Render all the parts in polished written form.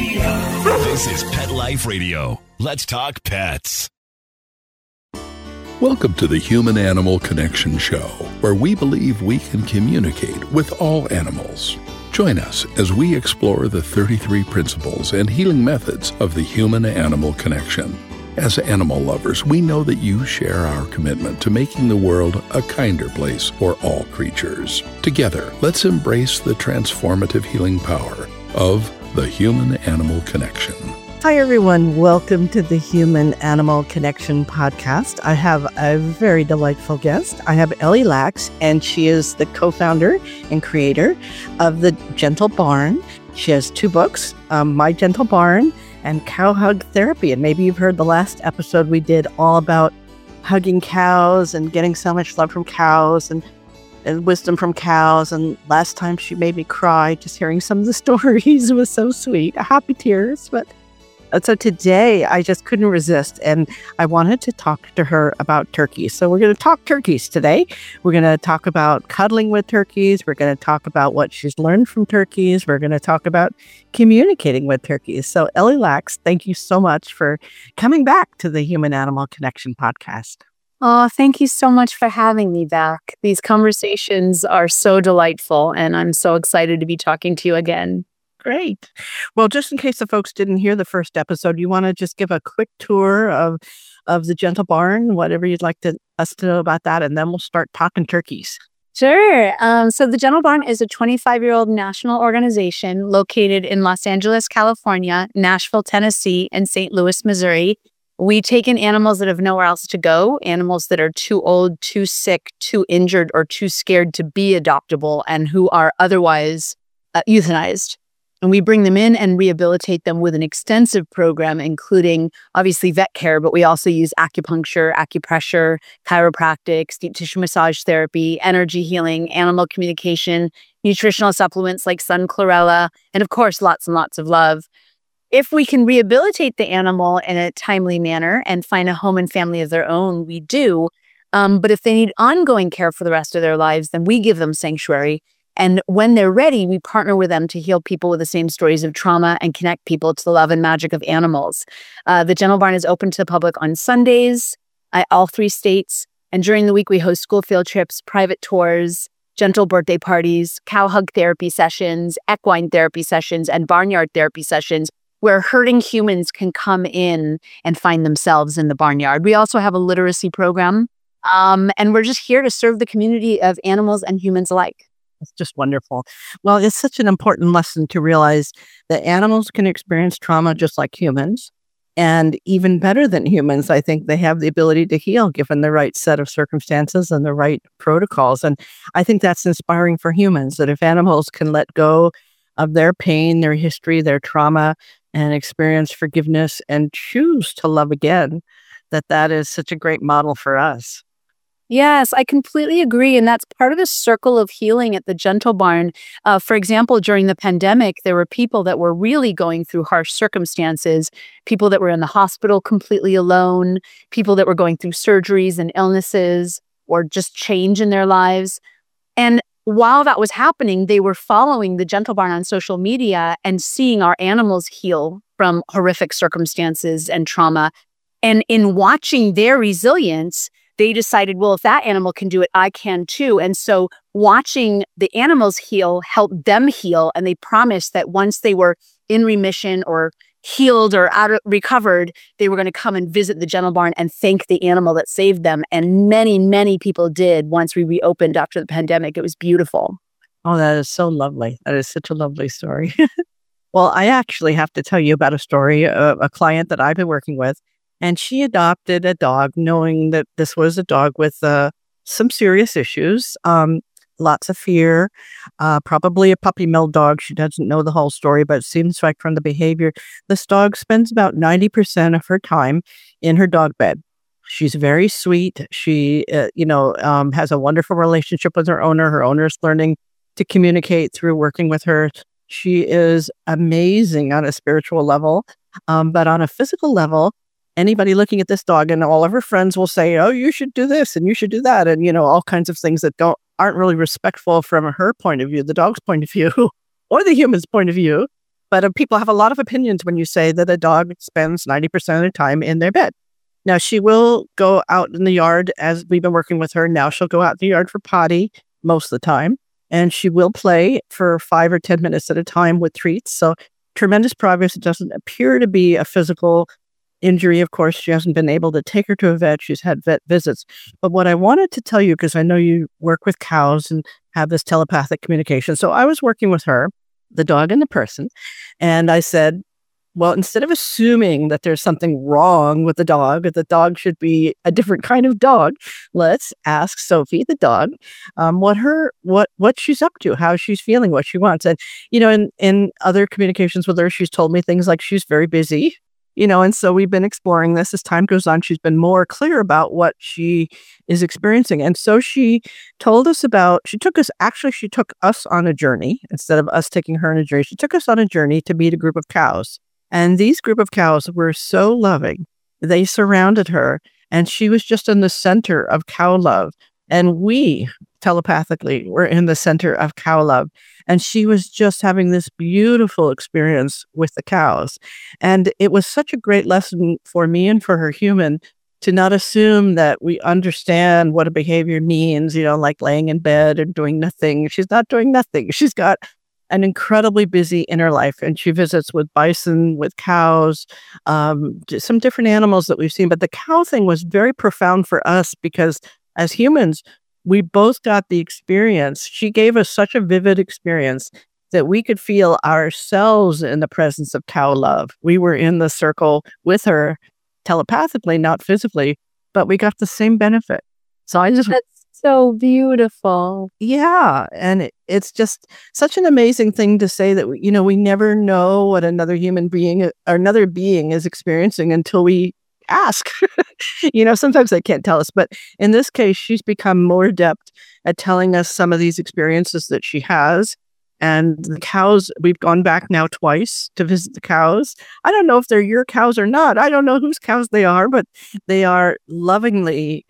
This is Pet Life Radio. Let's talk pets. Welcome to the Human-Animal Connection Show, where we believe we can communicate with all animals. Join us as we explore the 33 principles and healing methods of the human-animal connection. As animal lovers, we know that you share our commitment to making the world a kinder place for all creatures. Together, let's embrace the transformative healing power of the human-animal connection. Hi, everyone. Welcome to the Human Animal Connection podcast. I have a very delightful guest. I have Ellie Lax, and she is the co-founder and creator of The Gentle Barn. She has 2 books, My Gentle Barn and Cow Hug Therapy. And maybe you've heard the last episode we did all about hugging cows and getting so much love from cows and wisdom from cows. And last time she made me cry just hearing some of the stories. It was so sweet. Happy tears, but so today, I just couldn't resist, and I wanted to talk to her about turkeys. So we're going to talk turkeys today. We're going to talk about cuddling with turkeys. We're going to talk about what she's learned from turkeys. We're going to talk about communicating with turkeys. So Ellie Lax, thank you so much for coming back to the Human Animal Connection podcast. Oh, thank you so much for having me back. These conversations are so delightful, and I'm so excited to be talking to you again. Great. Well, just in case the folks didn't hear the first episode, you want to just give a quick tour of the Gentle Barn, whatever you'd like us to know about that, and then we'll start talking turkeys. Sure. So the Gentle Barn is a 25-year-old national organization located in Los Angeles, California, Nashville, Tennessee, and St. Louis, Missouri. We take in animals that have nowhere else to go, animals that are too old, too sick, too injured, or too scared to be adoptable, and who are otherwise euthanized. And we bring them in and rehabilitate them with an extensive program, including obviously vet care, but we also use acupuncture, acupressure, chiropractic, deep tissue massage therapy, energy healing, animal communication, nutritional supplements like sun chlorella, and of course, lots and lots of love. If we can rehabilitate the animal in a timely manner and find a home and family of their own, we do. But if they need ongoing care for the rest of their lives, then we give them sanctuary. And when they're ready, we partner with them to heal people with the same stories of trauma and connect people to the love and magic of animals. The Gentle Barn is open to the public on Sundays, all 3 states. And during the week, we host school field trips, private tours, gentle birthday parties, cow hug therapy sessions, equine therapy sessions, and barnyard therapy sessions, where hurting humans can come in and find themselves in the barnyard. We also have a literacy program, and we're just here to serve the community of animals and humans alike. It's just wonderful. Well, it's such an important lesson to realize that animals can experience trauma just like humans. And even better than humans, I think they have the ability to heal given the right set of circumstances and the right protocols. And I think that's inspiring for humans, that if animals can let go of their pain, their history, their trauma, and experience forgiveness and choose to love again, that is such a great model for us. Yes, I completely agree. And that's part of the circle of healing at the Gentle Barn. For example, during the pandemic, there were people that were really going through harsh circumstances, people that were in the hospital completely alone, people that were going through surgeries and illnesses or just change in their lives. And while that was happening, they were following the Gentle Barn on social media and seeing our animals heal from horrific circumstances and trauma. And in watching their resilience, they decided, well, if that animal can do it, I can too. And so watching the animals heal helped them heal. And they promised that once they were in remission or healed or recovered, they were going to come and visit the Gentle Barn and thank the animal that saved them. And many, many people did once we reopened after the pandemic. It was beautiful. Oh, that is so lovely. That is such a lovely story. Well, I actually have to tell you about a story of a client that I've been working with. And she adopted a dog knowing that this was a dog with some serious issues, lots of fear, probably a puppy mill dog. She doesn't know the whole story, but it seems like from the behavior, this dog spends about 90% of her time in her dog bed. She's very sweet. She, has a wonderful relationship with her owner. Her owner is learning to communicate through working with her. She is amazing on a spiritual level, but on a physical level, anybody looking at this dog and all of her friends will say, oh, you should do this and you should do that. And, all kinds of things that aren't really respectful from her point of view, the dog's point of view or the human's point of view. But people have a lot of opinions when you say that a dog spends 90% of the time in their bed. Now, she will go out in the yard as we've been working with her. Now she'll go out in the yard for potty most of the time. And she will play for 5 or 10 minutes at a time with treats. So tremendous progress. It doesn't appear to be a physical injury. Of course, she hasn't been able to take her to a vet. She's had vet visits. But what I wanted to tell you, because I know you work with cows and have this telepathic communication. So I was working with her, the dog and the person. And I said, well, instead of assuming that there's something wrong with the dog, that the dog should be a different kind of dog, let's ask Sophie, the dog, what she's up to, how she's feeling, what she wants. And, in other communications with her, she's told me things like she's very busy, and so we've been exploring this. As time goes on, she's been more clear about what she is experiencing. And so she told us she took us on a journey instead of us taking her on a journey. She took us on a journey to meet a group of cows. And these group of cows were so loving. They surrounded her, and she was just in the center of cow love. And we telepathically were in the center of cow love. And she was just having this beautiful experience with the cows. And it was such a great lesson for me and for her human to not assume that we understand what a behavior means, like laying in bed and doing nothing. She's not doing nothing. She's got an incredibly busy inner life, and she visits with bison, with cows, some different animals that we've seen. But the cow thing was very profound for us because as humans, we both got the experience. She gave us such a vivid experience that we could feel ourselves in the presence of cow love. We were in the circle with her telepathically, not physically, but we got the same benefit. So I just... So beautiful. Yeah. And it's just such an amazing thing to say that, we never know what another human being or another being is experiencing until we ask. Sometimes they can't tell us. But in this case, she's become more adept at telling us some of these experiences that she has. And the cows, we've gone back now twice to visit the cows. I don't know if they're your cows or not. I don't know whose cows they are, but they are lovingly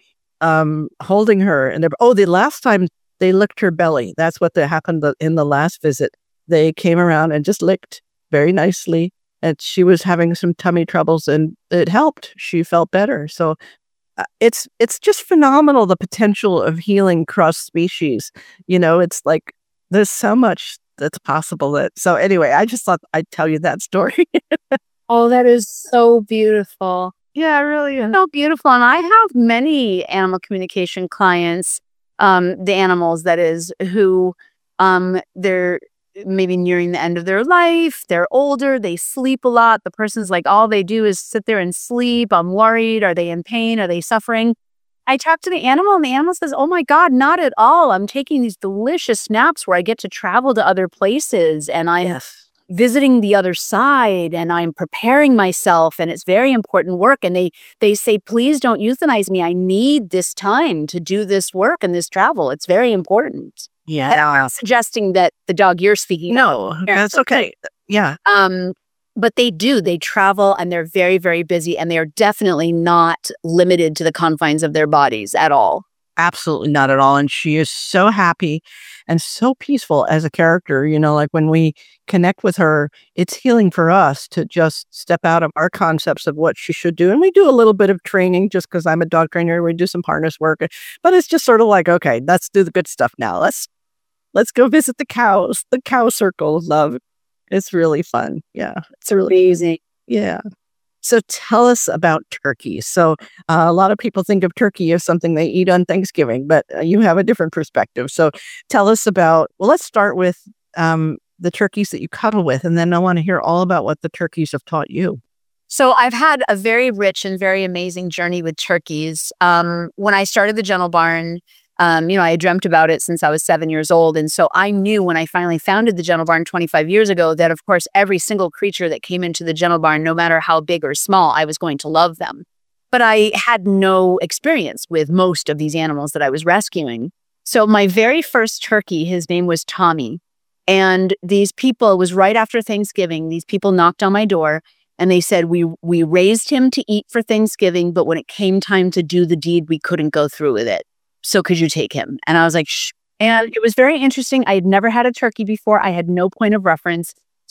holding her. And the last time they licked her belly. That's what happened in the last visit. They came around and just licked very nicely. And she was having some tummy troubles, and it helped. She felt better. So it's just phenomenal, the potential of healing cross species. It's like there's so much that's possible. So anyway, I just thought I'd tell you that story. Oh, that is so beautiful. Yeah, it really is. So beautiful. And I have many animal communication clients, the animals, that is, who they're maybe nearing the end of their life. They're older. They sleep a lot. The person's like, all they do is sit there and sleep. I'm worried. Are they in pain? Are they suffering? I talk to the animal, and the animal says, oh my God, not at all. I'm taking these delicious naps where I get to travel to other places, and I'm visiting the other side, and I'm preparing myself, and it's very important work. And they say, please don't euthanize me. I need this time to do this work and this travel. It's very important. Yeah. And I'm not suggesting that the dog you're speaking No, that's okay. Yeah. But they travel, and they're very, very busy, and they're definitely not limited to the confines of their bodies at all. Absolutely not at all. And she is so happy and so peaceful as a character. Like when we connect with her, it's healing for us to just step out of our concepts of what she should do. And we do a little bit of training just because I'm a dog trainer. We do some harness work, but it's just sort of like, okay, let's do the good stuff now. Let's go visit the cows, the cow circle of love. It's really fun. Yeah. It's really amazing. Yeah. So tell us about turkey. So a lot of people think of turkey as something they eat on Thanksgiving, but you have a different perspective. So tell us let's start with the turkeys that you cuddle with, and then I want to hear all about what the turkeys have taught you. So I've had a very rich and very amazing journey with turkeys. When I started the Gentle Barn, I had dreamt about it since I was 7 years old. And so I knew when I finally founded the Gentle Barn 25 years ago that, of course, every single creature that came into the Gentle Barn, no matter how big or small, I was going to love them. But I had no experience with most of these animals that I was rescuing. So my very first turkey, his name was Tommy. And these people, it was right after Thanksgiving, these people knocked on my door and they said, we raised him to eat for Thanksgiving, but when it came time to do the deed, we couldn't go through with it. So could you take him? And I was like, shh. And it was very interesting. I had never had a turkey before. I had no point of reference. It's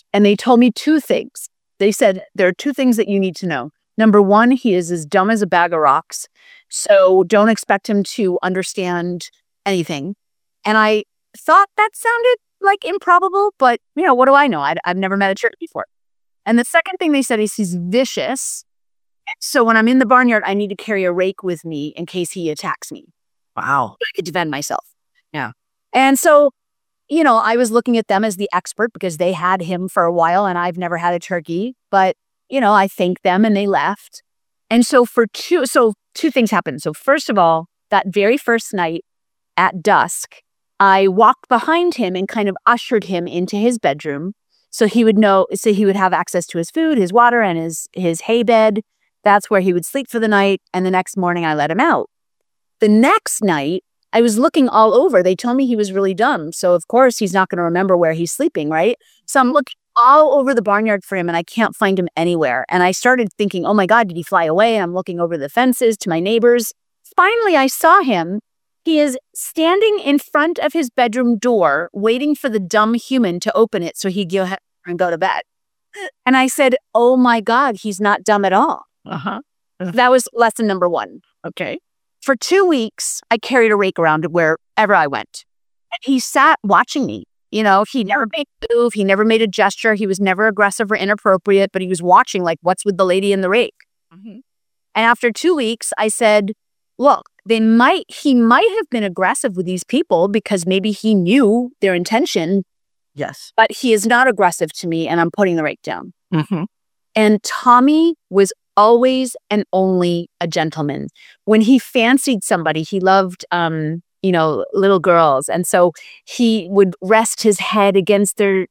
And they told me two things. They said, there are two things that you need to know. Number one, he is as dumb as a bag of rocks. So don't expect him to understand anything. And I thought that sounded like improbable, but what do I know? I've never met a turkey before. And the second thing they said is he's vicious. So when I'm in the barnyard, I need to carry a rake with me in case he attacks me. Wow. I could defend myself. Yeah. And so, I was looking at them as the expert because they had him for a while and I've never had a turkey. But, I thanked them and they left. And so two things happened. So first of all, that very first night at dusk, I walked behind him and kind of ushered him into his bedroom so he would have access to his food, his water, and his hay bed. That's where he would sleep for the night. And the next morning I let him out. The next night, I was looking all over. They told me he was really dumb. So of course he's not going to remember where he's sleeping, right? So I'm looking all over the barnyard for him and I can't find him anywhere. And I started thinking, oh my God, did he fly away? And I'm looking over the fences to my neighbors. Finally, I saw him. He is standing in front of his bedroom door, waiting for the dumb human to open it so he'd go and go to bed. And I said, oh my God, he's not dumb at all. Uh-huh. That was lesson number one. Okay. For 2 weeks, I carried a rake around wherever I went. And he sat watching me. He never made a move. He never made a gesture. He was never aggressive or inappropriate, but he was watching like, what's with the lady in the rake? Mm-hmm. And after 2 weeks, I said, look, he might have been aggressive with these people because maybe he knew their intention. Yes. But he is not aggressive to me and I'm putting the rake down. Mm-hmm. And Tommy was always and only a gentleman. When he fancied somebody, he loved, little girls. And so he would rest his head against their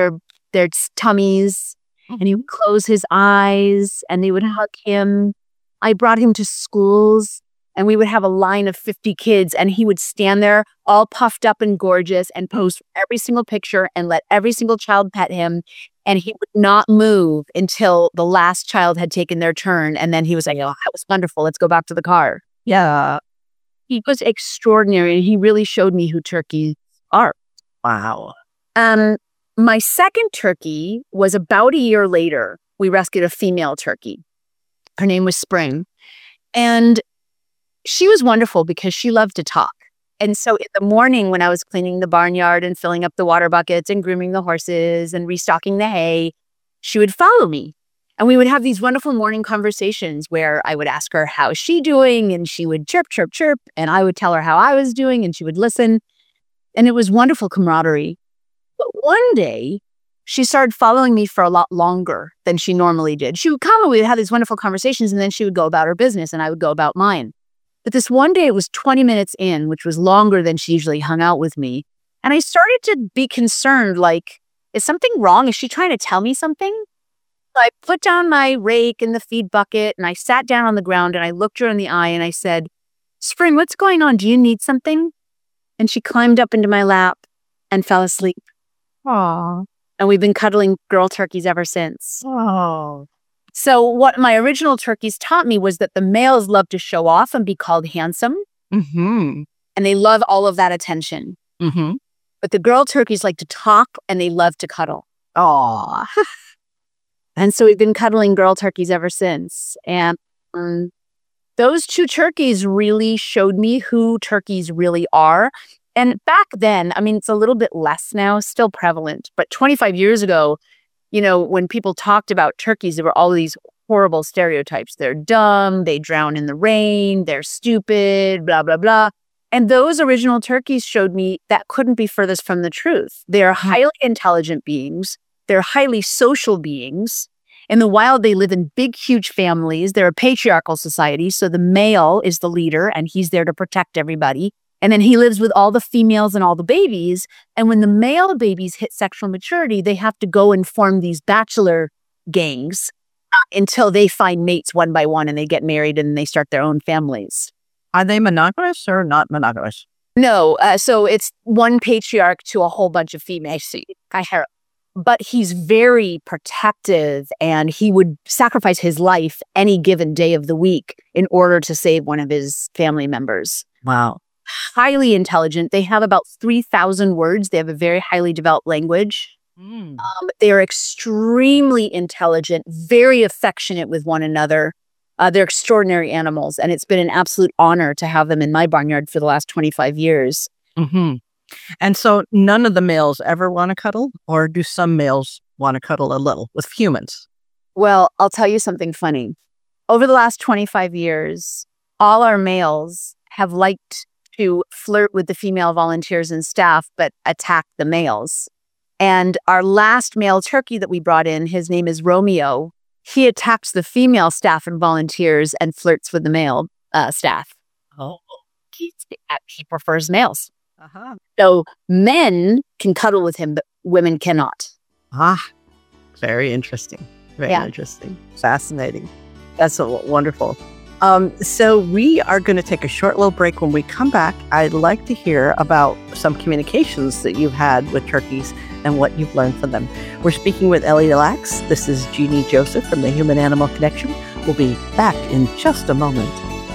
tummies and he would close his eyes and they would hug him. I brought him to schools and we would have a line of 50 kids and he would stand there all puffed up and gorgeous and pose for every single picture and let every single child pet him. And he would not move until the last child had taken their turn. And then he was like, oh, that was wonderful. Let's go back to the car. Yeah. He was extraordinary. And he really showed me who turkeys are. Wow. My second turkey was about a year later. We rescued a female turkey. Her name was Spring. And she was wonderful because she loved to talk. And so in the morning when I was cleaning the barnyard and filling up the water buckets and grooming the horses and restocking the hay, she would follow me. And we would have these wonderful morning conversations where I would ask her, how's she doing? And she would chirp, chirp, chirp. And I would tell her how I was doing and she would listen. And it was wonderful camaraderie. But one day, she started following me for a lot longer than she normally did. She would come and we would have these wonderful conversations and then she would go about her business and I would go about mine. But this one day, it was 20 minutes in, which was longer than she usually hung out with me. And I started to be concerned, like, is something wrong? Is she trying to tell me something? So I put down my rake in the feed bucket and I sat down on the ground and I looked her in the eye and I said, Spring, what's going on? Do you need something? And she climbed up into my lap and fell asleep. Aww. And we've been cuddling girl turkeys ever since. Oh. So what my original turkeys taught me was that the males love to show off and be called handsome. Mm-hmm. And they love all of that attention. Mm-hmm. But the girl turkeys like to talk and they love to cuddle. Aw. And so we've been cuddling girl turkeys ever since. And those two turkeys really showed me who turkeys really are. And back then, I mean, it's a little bit less now, still prevalent. But 25 years ago, when people talked about turkeys, there were all these horrible stereotypes. They're dumb, they drown in the rain, they're stupid, blah, blah, blah. And those original turkeys showed me that couldn't be furthest from the truth. They're highly intelligent beings. They're highly social beings. In the wild, they live in big, huge families. They're a patriarchal society. So the male is the leader and he's there to protect everybody. And then he lives with all the females and all the babies. And when the male babies hit sexual maturity, they have to go and form these bachelor gangs until they find mates one by one and they get married and they start their own families. Are they monogamous or not monogamous? No. So it's one patriarch to a whole bunch of females. But he's very protective and he would sacrifice his life any given day of the week in order to save one of his family members. Wow. Highly intelligent. They have about 3,000 words. They have a very highly developed language. They are extremely intelligent, very affectionate with one another. They're extraordinary animals, and it's been an absolute honor to have them in my barnyard for the last 25 years. Mm-hmm. And so none of the males ever want to cuddle, or do some males want to cuddle a little with humans? Well, I'll tell you something funny. Over the last 25 years, all our males have liked to flirt with the female volunteers and staff, but attack the males. And our last male turkey that we brought in, his name is Romeo. He attacks the female staff and volunteers and flirts with the male staff. Oh, He prefers males. uh-huh. So men can cuddle with him, but women cannot. Very interesting. Very Yeah. interesting. Fascinating. That's so wonderful. So we are going to take a short little break. When we come back, I'd like to hear about some communications that you've had with turkeys and what you've learned from them. We're speaking with Ellie Lax. This is Jeannie Joseph from the Human Animal Connection. We'll be back in just a moment.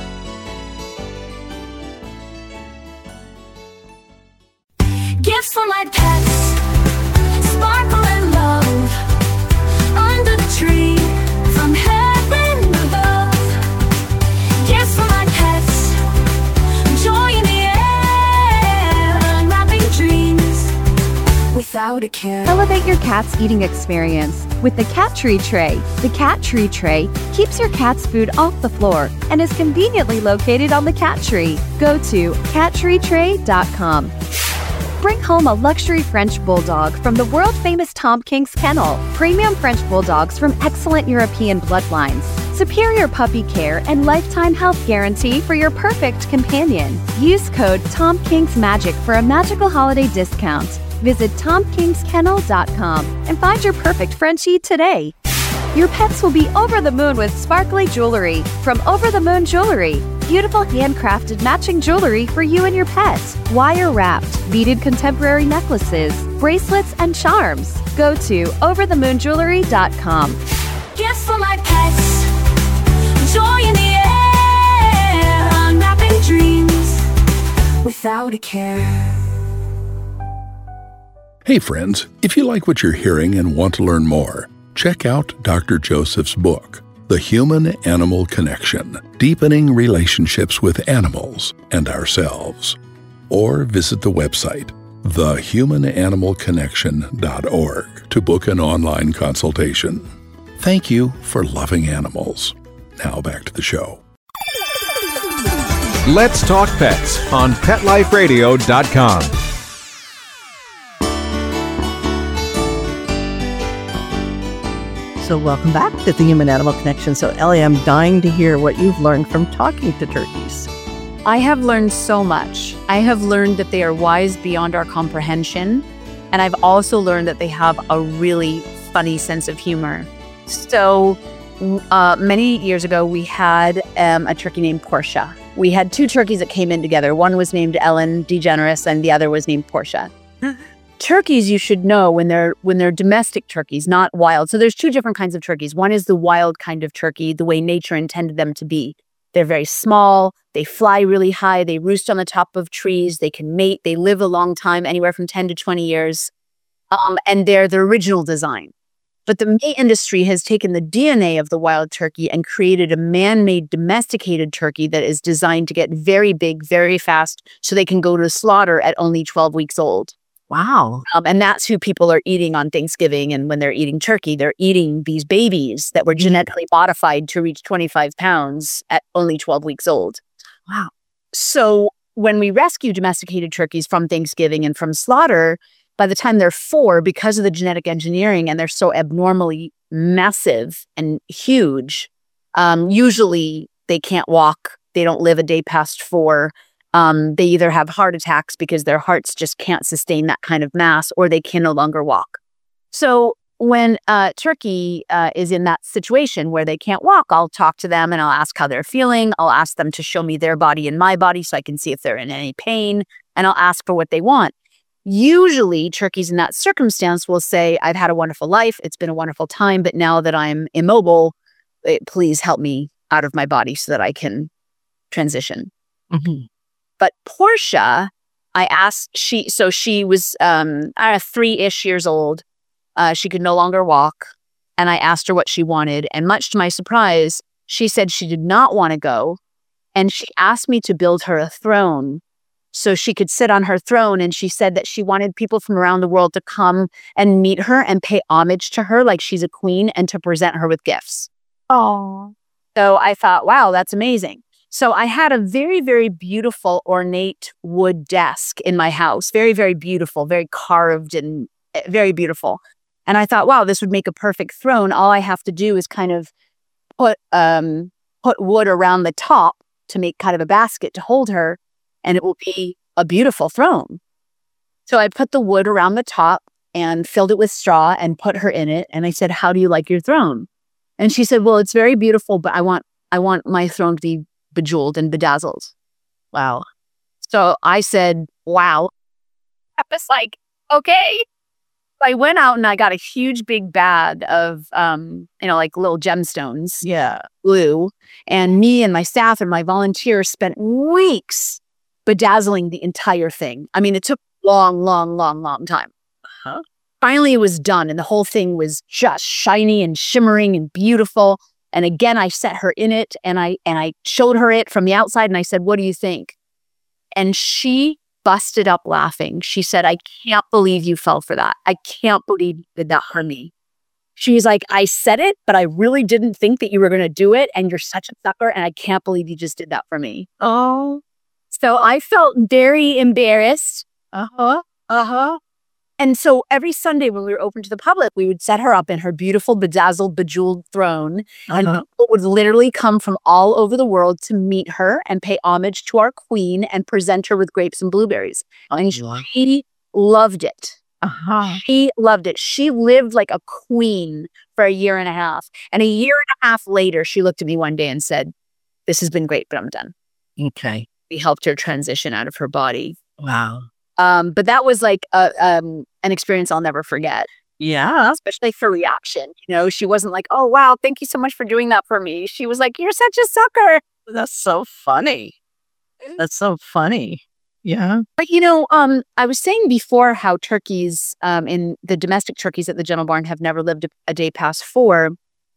Gifts for my pets, sparkle and love, under the tree, from heaven above. Gifts for my pets, joy in the air, unwrapping dreams, without a care. Elevate your cat's eating experience with the Cat Tree Tray. The Cat Tree Tray keeps your cat's food off the floor and is conveniently located on the cat tree. Go to cattreetray.com. Bring home a luxury French Bulldog from the world-famous Tom King's Kennel. Premium French Bulldogs from excellent European bloodlines. Superior puppy care and lifetime health guarantee for your perfect companion. Use code TomKingsMagic for a magical holiday discount. Visit TomKingsKennel.com and find your perfect Frenchie today. Your pets will be over the moon with sparkly jewelry from Over the Moon Jewelry. Beautiful handcrafted matching jewelry for you and your pet. Wire-wrapped, beaded contemporary necklaces, bracelets, and charms. Go to overthemoonjewelry.com. Gifts for my pets, joy in the air, unwrapping dreams, without a care. Hey friends, if you like what you're hearing and want to learn more, check out Dr. Joseph's book, The Human Animal Connection, Deepening Relationships with Animals and Ourselves. Or visit the website, thehumananimalconnection.org, to book an online consultation. Thank you for loving animals. Now back to the show. Let's Talk Pets on PetLifeRadio.com. So welcome back to the Human Animal Connection. So Ellie, I'm dying to hear what you've learned from talking to turkeys. I have learned so much. I have learned that they are wise beyond our comprehension. And I've also learned that they have a really funny sense of humor. So many years ago, we had a turkey named Portia. We had two turkeys that came in together. One was named Ellen DeGeneres and the other was named Portia. Turkeys, you should know, when they're domestic turkeys, not wild. So there's two different kinds of turkeys. One is the wild kind of turkey, the way nature intended them to be. They're very small. They fly really high. They roost on the top of trees. They can mate. They live a long time, anywhere from 10 to 20 years. And they're the original design. But the meat industry has taken the DNA of the wild turkey and created a man-made domesticated turkey that is designed to get very big, very fast, so they can go to slaughter at only 12 weeks old. Wow. And that's who people are eating on Thanksgiving. And when they're eating turkey, they're eating these babies that were genetically modified to reach 25 pounds at only 12 weeks old. Wow. So when we rescue domesticated turkeys from Thanksgiving and from slaughter, by the time they're 4, because of the genetic engineering, and they're so abnormally massive and huge, usually they can't walk. They don't live a day past 4. They either have heart attacks because their hearts just can't sustain that kind of mass, or they can no longer walk. So when a turkey is in that situation where they can't walk, I'll talk to them and I'll ask how they're feeling. I'll ask them to show me their body and my body so I can see if they're in any pain, and I'll ask for what they want. Usually turkeys in that circumstance will say, I've had a wonderful life. It's been a wonderful time, but now that I'm immobile, please help me out of my body so that I can transition. Mm-hmm. But Portia, I asked, she was 3-ish years old. She could no longer walk. And I asked her what she wanted. And much to my surprise, she said she did not want to go. And she asked me to build her a throne so she could sit on her throne. And she said that she wanted people from around the world to come and meet her and pay homage to her like she's a queen and to present her with gifts. Oh. So I thought, wow, that's amazing. So I had a very, very beautiful ornate wood desk in my house. Very, very beautiful, very carved and very beautiful. And I thought, wow, this would make a perfect throne. All I have to do is kind of put wood around the top to make kind of a basket to hold her, and it will be a beautiful throne. So I put the wood around the top and filled it with straw and put her in it. And I said, how do you like your throne? And she said, well, it's very beautiful, but I want my throne to be bejeweled and bedazzled. Wow. So I said, wow. I was like, okay. I went out and I got a huge big bag of, like little gemstones. Yeah. Glue. And me and my staff and my volunteers spent weeks bedazzling the entire thing. I mean, it took a long time. Uh-huh. Finally, it was done. And the whole thing was just shiny and shimmering and beautiful. And again, I set her in it and I showed her it from the outside. And I said, what do you think? And she busted up laughing. She said, I can't believe you fell for that. I can't believe you did that for me. She's like, I said it, but I really didn't think that you were going to do it. And you're such a sucker. And I can't believe you just did that for me. Oh. So I felt very embarrassed. Uh-huh. And so every Sunday when we were open to the public, we would set her up in her beautiful, bedazzled, bejeweled throne. And people would literally come from all over the world to meet her and pay homage to our queen and present her with grapes and blueberries. And she loved it. Uh-huh. She loved it. She lived like a queen for a year and a half. And a year and a half later, she looked at me one day and said, this has been great, but I'm done. Okay. We helped her transition out of her body. Wow. But that was like an experience I'll never forget. Yeah. Especially for reaction. She wasn't like, oh, wow, thank you so much for doing that for me. She was like, you're such a sucker. That's so funny. That's so funny. Yeah. But, I was saying before how turkeys in the domestic turkeys at the Gentle Barn have never lived a day past 4.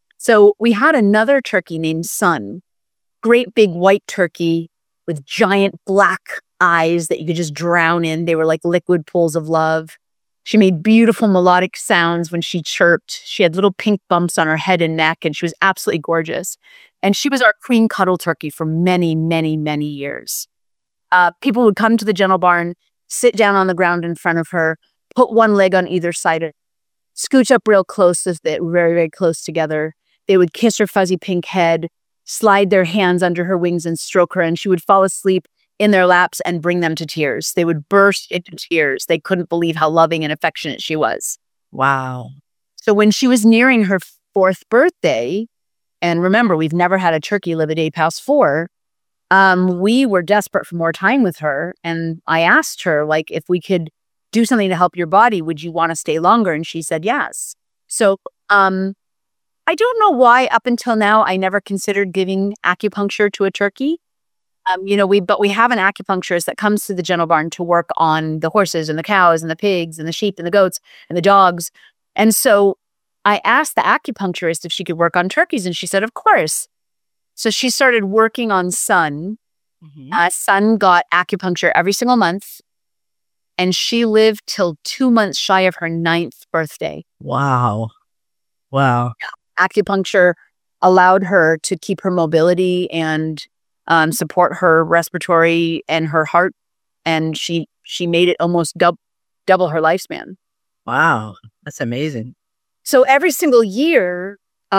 So we had another turkey named Sun, great big white turkey with giant black eyes that you could just drown in. They were like liquid pools of love. She made beautiful melodic sounds when she chirped. She had little pink bumps on her head and neck, and she was absolutely gorgeous. And she was our queen cuddle turkey for many, many, many years. People would come to the Gentle Barn, sit down on the ground in front of her, put one leg on either side of her, scooch up real close as they were very, very close together. They would kiss her fuzzy pink head, slide their hands under her wings and stroke her, and she would fall asleep in their laps and bring them to tears. They would burst into tears. They couldn't believe how loving and affectionate she was. Wow. So when she was nearing her 4th birthday, and remember, we've never had a turkey live a day past 4, we were desperate for more time with her. And I asked her, like, if we could do something to help your body, would you want to stay longer? And she said yes. So I don't know why up until now I never considered giving acupuncture to a turkey. But we have an acupuncturist that comes to the Gentle Barn to work on the horses and the cows and the pigs and the sheep and the goats and the dogs. And so I asked the acupuncturist if she could work on turkeys, and she said, of course. So she started working on Sun. Mm-hmm. Sun got acupuncture every single month, and she lived till 2 months shy of her 9th birthday. Wow. Acupuncture allowed her to keep her mobility and support her respiratory and her heart, and she made it almost double her lifespan. Wow, that's amazing. So every single year,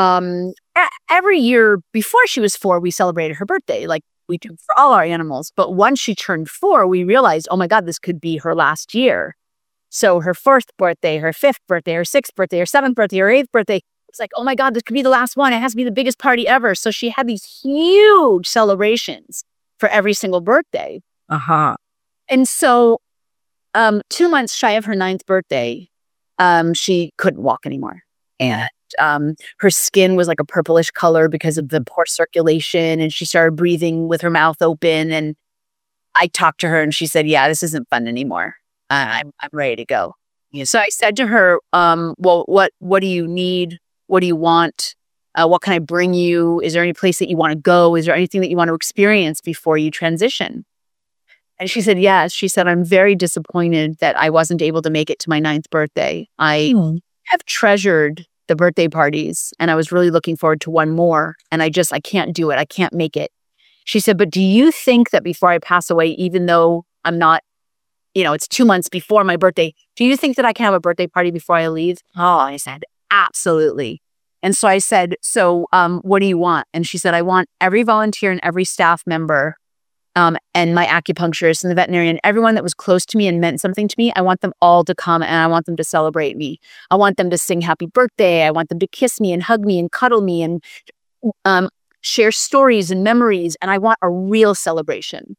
every year before she was 4, we celebrated her birthday, like we do for all our animals. But once she turned 4, we realized, oh my God, this could be her last year. So her 4th birthday, her 5th birthday, her 6th birthday, her 7th birthday, her 8th birthday. It's like, oh my God, this could be the last one. It has to be the biggest party ever. So she had these huge celebrations for every single birthday. Uh-huh. And so 2 months shy of her 9th birthday, she couldn't walk anymore. And her skin was like a purplish color because of the poor circulation. And she started breathing with her mouth open. And I talked to her and she said, yeah, this isn't fun anymore. I'm ready to go. So I said to her, well, what do you need? What do you want? What can I bring you? Is there any place that you want to go? Is there anything that you want to experience before you transition? And she said, yes. She said, I'm very disappointed that I wasn't able to make it to my 9th birthday. I have treasured the birthday parties and I was really looking forward to one more. And I can't do it. I can't make it. She said, but do you think that before I pass away, even though I'm not, it's 2 months before my birthday, do you think that I can have a birthday party before I leave? Oh, I said, absolutely. And so I said, so what do you want? And she said, I want every volunteer and every staff member and my acupuncturist and the veterinarian, everyone that was close to me and meant something to me, I want them all to come and I want them to celebrate me. I want them to sing happy birthday. I want them to kiss me and hug me and cuddle me and share stories and memories. And I want a real celebration.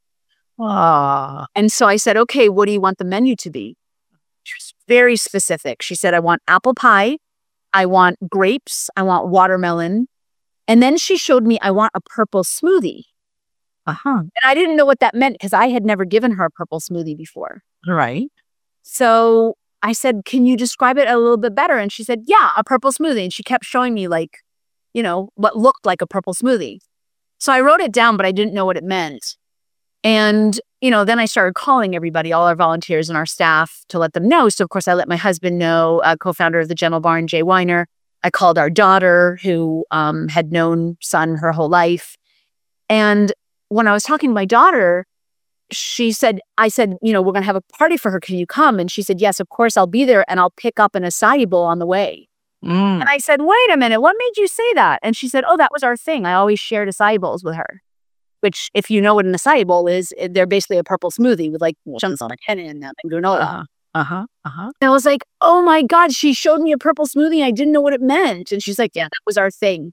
And so I said, okay, what do you want the menu to be? She was very specific. She said, I want apple pie. I want grapes. I want watermelon. And then she showed me, I want a purple smoothie. And I didn't know what that meant because I had never given her a purple smoothie before. Right. So I said, can you describe it a little bit better? And she said, yeah, a purple smoothie. And she kept showing me what looked like a purple smoothie. So I wrote it down, but I didn't know what it meant. And, then I started calling everybody, all our volunteers and our staff to let them know. So of course I let my husband know, co-founder of the Gentle Barn, Jay Weiner. I called our daughter who had known Sun her whole life. And when I was talking to my daughter, I said, we're going to have a party for her. Can you come? And she said, yes, of course I'll be there and I'll pick up an acai bowl on the way. And I said, wait a minute, what made you say that? And she said, oh, that was our thing. I always shared acai bowls with her, which if you know what an acai bowl is, they're basically a purple smoothie with chunks of henna in them and granola. And I was like, oh my God, she showed me a purple smoothie. I didn't know what it meant. And she's like, yeah, that was our thing.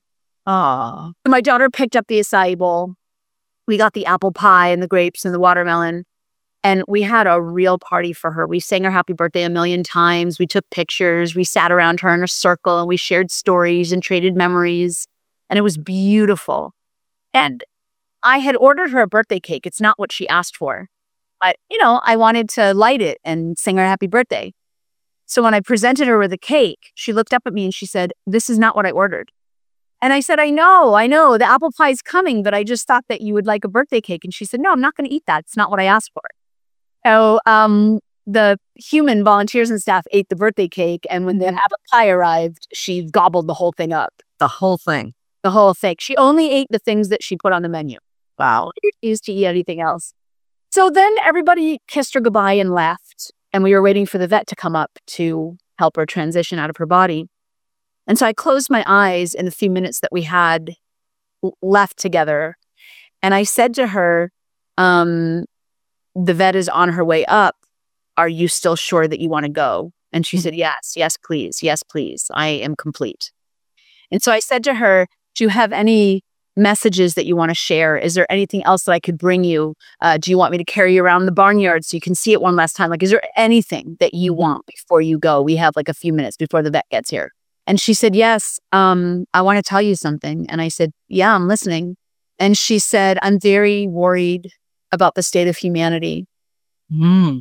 So my daughter picked up the acai bowl. We got the apple pie and the grapes and the watermelon. And we had a real party for her. We sang her happy birthday a million times. We took pictures. We sat around her in a circle and we shared stories and traded memories. And it was beautiful. And I had ordered her a birthday cake. It's not what she asked for. But, I wanted to light it and sing her happy birthday. So when I presented her with a cake, she looked up at me and she said, this is not what I ordered. And I said, I know, the apple pie is coming, but I just thought that you would like a birthday cake. And she said, no, I'm not going to eat that. It's not what I asked for. So the human volunteers and staff ate the birthday cake. And when the apple pie arrived, she gobbled the whole thing up. The whole thing. The whole thing. She only ate the things that she put on the menu. Wow. She refused to eat anything else. So then everybody kissed her goodbye and left. And we were waiting for the vet to come up to help her transition out of her body. And so I closed my eyes in the few minutes that we had left together. And I said to her, the vet is on her way up. Are you still sure that you want to go? And she said, yes, please. Yes, please. I am complete. And so I said to her, do you have any messages that you want to share? Is there anything else that I could bring you? Do you want me to carry you around the barnyard so you can see it one last time? Is there anything that you want before you go? We have a few minutes before the vet gets here. And she said, yes, I want to tell you something. And I said, yeah, I'm listening. And she said, I'm very worried about the state of humanity. And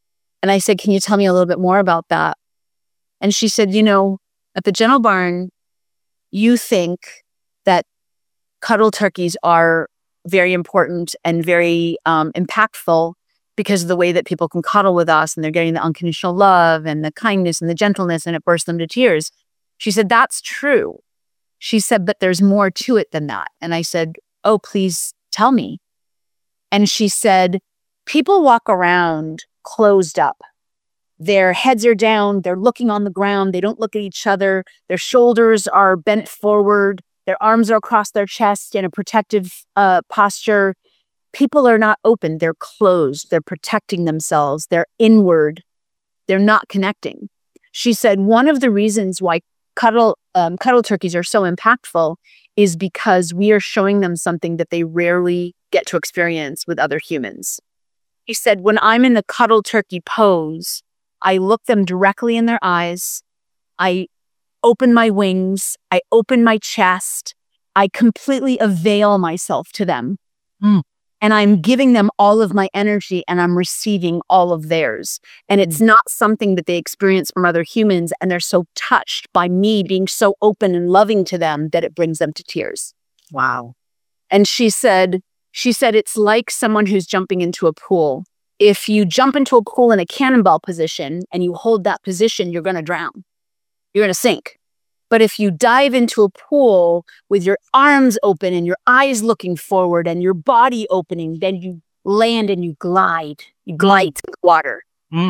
I said, can you tell me a little bit more about that? And she said, at the Gentle Barn, you think that cuddle turkeys are very important and very impactful because of the way that people can cuddle with us and they're getting the unconditional love and the kindness and the gentleness and it bursts them to tears. She said, that's true. She said, but there's more to it than that. And I said, oh, please tell me. And she said, people walk around closed up. Their heads are down. They're looking on the ground. They don't look at each other. Their shoulders are bent forward. Their arms are across their chest in a protective posture. People are not open. They're closed. They're protecting themselves. They're inward. They're not connecting. She said, one of the reasons why cuddle turkeys are so impactful is because we are showing them something that they rarely get to experience with other humans. He said, when I'm in the cuddle turkey pose, I look them directly in their eyes. I open my wings. I open my chest. I completely avail myself to them. and I'm giving them all of my energy and I'm receiving all of theirs. And it's not something that they experience from other humans. And they're so touched by me being so open and loving to them that it brings them to tears. Wow. And she said, it's like someone who's jumping into a pool. If you jump into a pool in a cannonball position and you hold that position, you're going to drown. You're going to sink. But if you dive into a pool with your arms open and your eyes looking forward and your body opening, then you land and you glide. You glide through the water.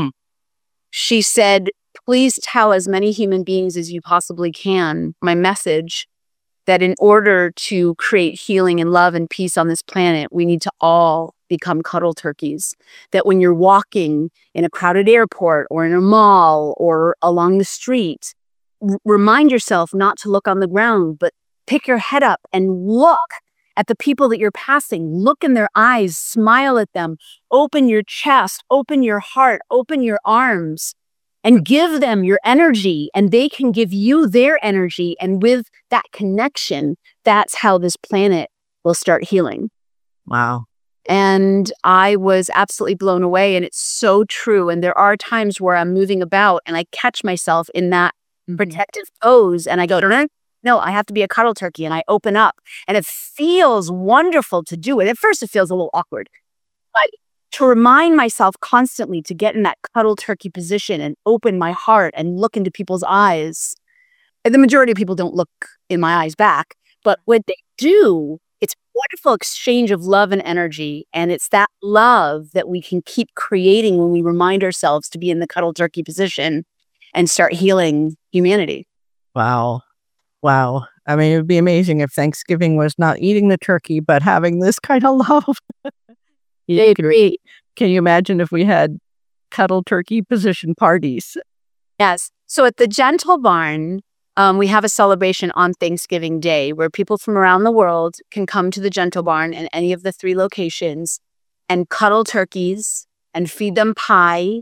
She said, please tell as many human beings as you possibly can my message that in order to create healing and love and peace on this planet, we need to all become cuddle turkeys. That when you're walking in a crowded airport or in a mall or along the street, remind yourself not to look on the ground, but pick your head up and look at the people that you're passing. Look in their eyes, smile at them, open your chest, open your heart, open your arms, and give them your energy, and they can give you their energy. And with that connection, that's how this planet will start healing. Wow. And I was absolutely blown away, and it's so true. And there are times where I'm moving about and I catch myself in that protective pose, and I go, no, I have to be a cuddle turkey, and I open up, and it feels wonderful to do it. At first, it feels a little awkward, but to remind myself constantly to get in that cuddle turkey position and open my heart and look into people's eyes. And the majority of people don't look in my eyes back, but when they do, it's a wonderful exchange of love and energy, and it's that love that we can keep creating when we remind ourselves to be in the cuddle turkey position and start healing humanity. Wow. Wow. I mean, it would be amazing if Thanksgiving was not eating the turkey, but having this kind of love. Yeah, agree. Can you imagine if we had cuddle turkey position parties? Yes. So at the Gentle Barn, we have a celebration on Thanksgiving Day where people from around the world can come to the Gentle Barn in any of the 3 locations and cuddle turkeys and feed them pie.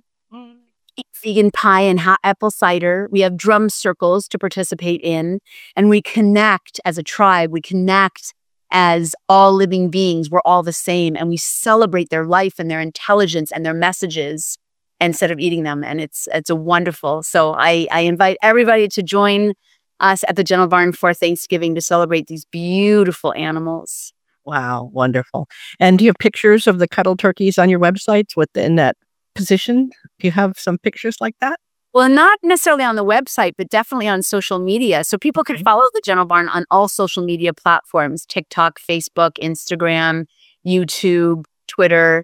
Eat vegan pie and hot apple cider. We have drum circles to participate in, and we connect as a tribe. We connect as all living beings. We're all the same, and we celebrate their life and their intelligence and their messages instead of eating them. And it's a wonderful. So I invite everybody to join us at the Gentle Barn for Thanksgiving to celebrate these beautiful animals. Wow, wonderful. And do you have pictures of the cuddle turkeys on your websites within that position? Do you have some pictures like that? Well, not necessarily on the website, but definitely on social media. So people can follow the Gentle Barn on all social media platforms: TikTok, Facebook, Instagram, YouTube, Twitter.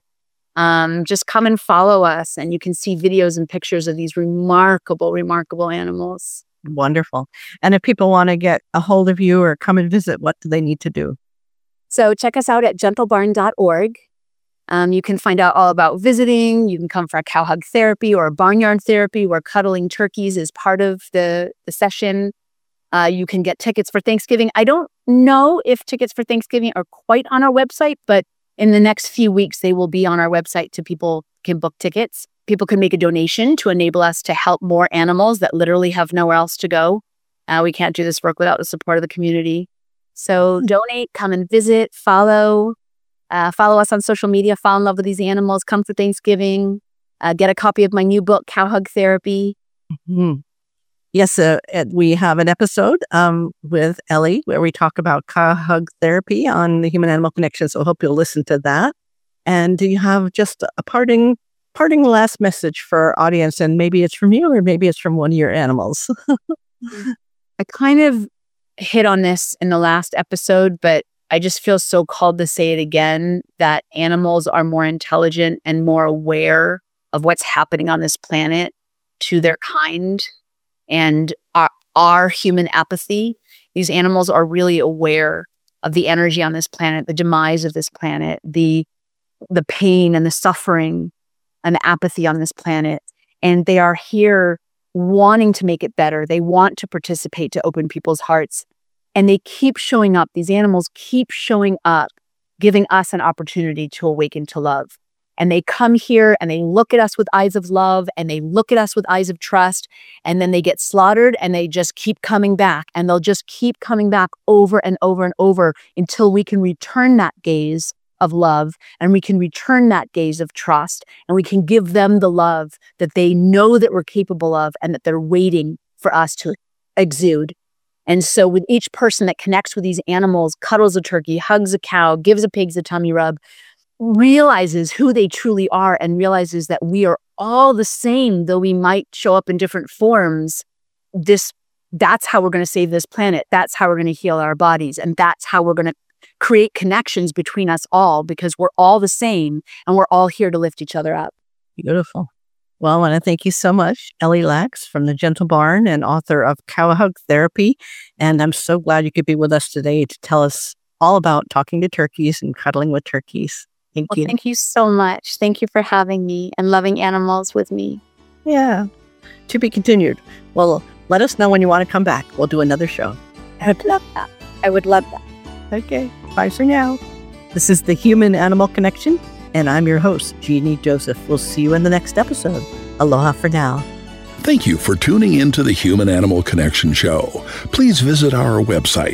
Just come and follow us, and you can see videos and pictures of these remarkable, remarkable animals. Wonderful. And if people want to get a hold of you or come and visit, what do they need to do? So check us out at gentlebarn.org. You can find out all about visiting. You can come for a cow hug therapy or a barnyard therapy where cuddling turkeys is part of the session. You can get tickets for Thanksgiving. I don't know if tickets for Thanksgiving are quite on our website, but in the next few weeks, they will be on our website so people can book tickets. People can make a donation to enable us to help more animals that literally have nowhere else to go. We can't do this work without the support of the community. So donate, come and visit, follow us on social media, fall in love with these animals, come for Thanksgiving, get a copy of my new book, Cow Hug Therapy. Mm-hmm. Yes, we have an episode with Ellie where we talk about cow hug therapy on the Human Animal Connection. So I hope you'll listen to that. And do you have just a parting last message for our audience? And maybe it's from you or maybe it's from one of your animals. I kind of hit on this in the last episode, but I just feel so called to say it again, that animals are more intelligent and more aware of what's happening on this planet to their kind. And our human apathy, these animals are really aware of the energy on this planet, the demise of this planet, the pain and the suffering and the apathy on this planet. And they are here wanting to make it better. They want to participate, to open people's hearts. And they keep showing up. These animals keep showing up, giving us an opportunity to awaken to love. And they come here and they look at us with eyes of love and they look at us with eyes of trust. And then they get slaughtered and they just keep coming back. And they'll just keep coming back over and over and over until we can return that gaze of love, and we can return that gaze of trust, and we can give them the love that they know that we're capable of and that they're waiting for us to exude. And so with each person that connects with these animals, cuddles a turkey, hugs a cow, gives a pig a tummy rub, realizes who they truly are and realizes that we are all the same, though we might show up in different forms, that's how we're going to save this planet. That's how we're going to heal our bodies. And that's how we're going to create connections between us all, because we're all the same and we're all here to lift each other up. Beautiful. Well, I want to thank you so much, Ellie Lax from The Gentle Barn and author of Cow Hug Therapy. And I'm so glad you could be with us today to tell us all about talking to turkeys and cuddling with turkeys. Thank you. Thank you so much. Thank you for having me and loving animals with me. Yeah. To be continued. Well, let us know when you want to come back. We'll do another show. I would love that. I would love that. Okay. Bye for now. This is the Human Animal Connection, and I'm your host, Jeannie Joseph. We'll see you in the next episode. Aloha for now. Thank you for tuning into the Human Animal Connection Show. Please visit our website,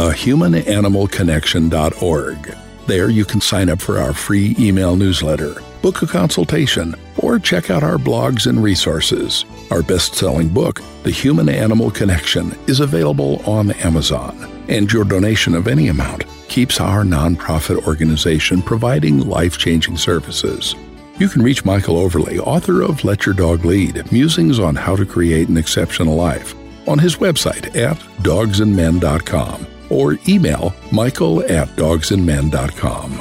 thehumananimalconnection.org. There you can sign up for our free email newsletter, book a consultation, or check out our blogs and resources. Our best-selling book, The Human Animal Connection, is available on Amazon, and your donation of any amount keeps our nonprofit organization providing life-changing services. You can reach Michael Overly, author of Let Your Dog Lead, Musings on How to Create an Exceptional Life, on his website at dogsandmen.com, or email michael@dogsandmen.com.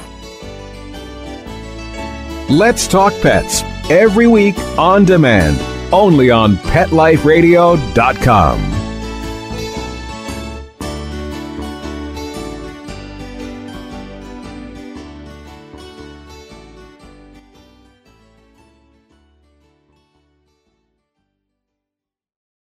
Let's Talk Pets, every week on demand, only on PetLifeRadio.com.